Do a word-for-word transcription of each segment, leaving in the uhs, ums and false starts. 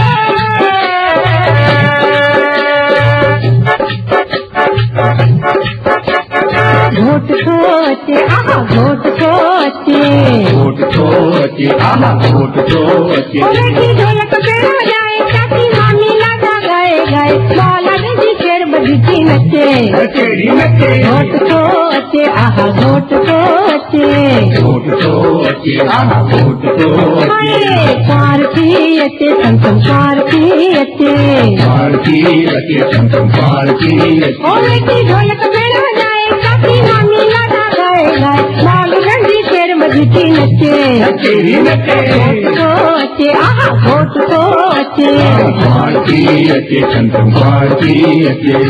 घोट खोचे आहा घोट खोचे घोट खोचे आहा घोट खोचे की ढोलक बेड़ा जाए काकी मामी लागा गाए गाए बाला जी केर बजती नचे नचेड़ी नचे घोट खोचे आहा घोट खोचे घोट खोचे आहा घोट खोचे पार पियते संतम पार पियते पार पियते संतम पार पियते की ढोलक बेड़ा जाए काकी मामी लागा गाए गाए बाला जी केर बजती नचे नचेड़ी नचे खोचे आहा घोट खोचे पार पियते संतम पार पियते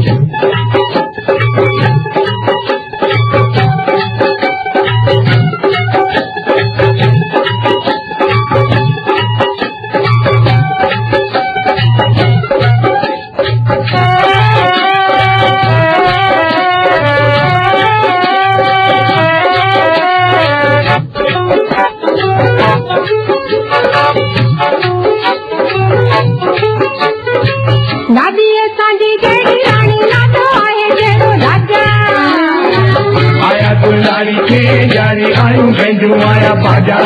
यारी आयूं भेंजू आया बाजा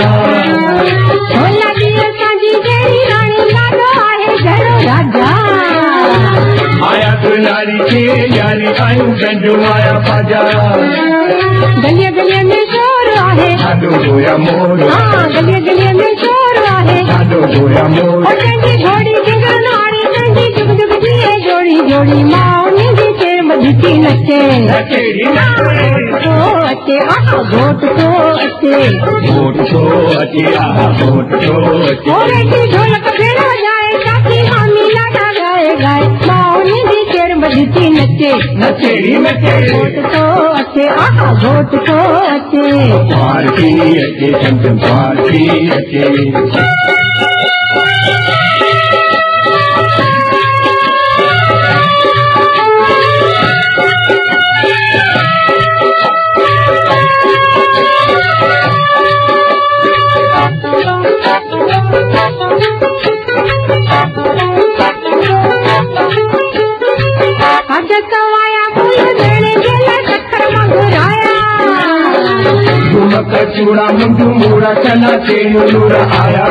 आया दुलारी के यारी आयूं भेंजू आया बाजा गलिया गलिया में शोर आहे ॾाढो गोया मोर हाँ गलिया गलिया में शोर आहे ॾाढो गोया मोर घोड़ी जिगरनारी नंढी जुग जुग जिए जोड़ी जोड़ी माउनी जी केर बजती नचे नचेड़ी खोचे आहा घोट खोचे घोट खोचे आहा घोट खोचे ओरे की ढोलक बेड़ा जाए काकी मामी लागा गाए गाए माउनी जी केर बजती नचे नचेड़ी नचे घोट खोचे आहा घोट खोचे पार पियते संतम पार पियते चूड़ा मुंडू मूड़ा चना तेरू नूर आया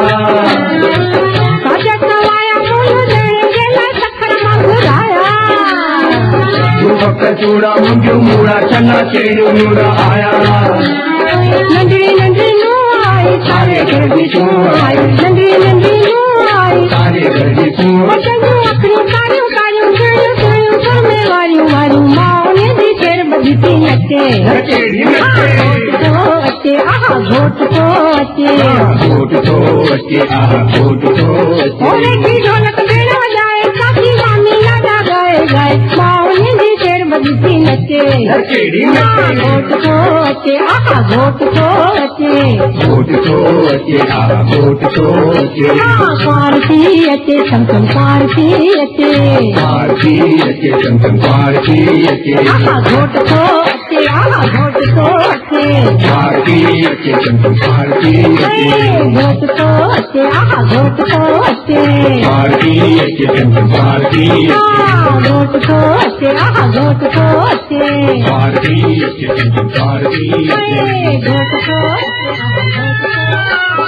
चूड़ा मुंडू मूड़ा चना तेरू नूर आया नंढड़ी नंढड़ी नू आई सारे घर की तू आई नंढड़ी नंढड़ी नू आई सारे घर की तू अपनी कारियूं कारियूं सुनियूं सुनियूं सुरमे वारियूं वारियूं माउनी जी केर बजती नचे नचेड़ी नचे खोचे आहा घोट खोचे घोट खोचे आहा घोट खोचे ओरे की ढोलक बेड़ा जाए काकी मामी लागा गाए गाए माउनी जी केर बजती नचे नचेड़ी नचे घोट खोचे आहा घोट खोचे घोट खोचे आहा घोट खोचे पार पियते संतम पार पियते पार पियते संतम पार पियते आहा घोट खोचे आहा घोट खोचे पार पियते संतम पार पियते घोट खोचे आहा घोट खोचे पार पियते संतम पार पियते घोट खोचे आहा घोट खोचे पार पियते संतम पार पियते घोट खोचे आहा घोट खोचे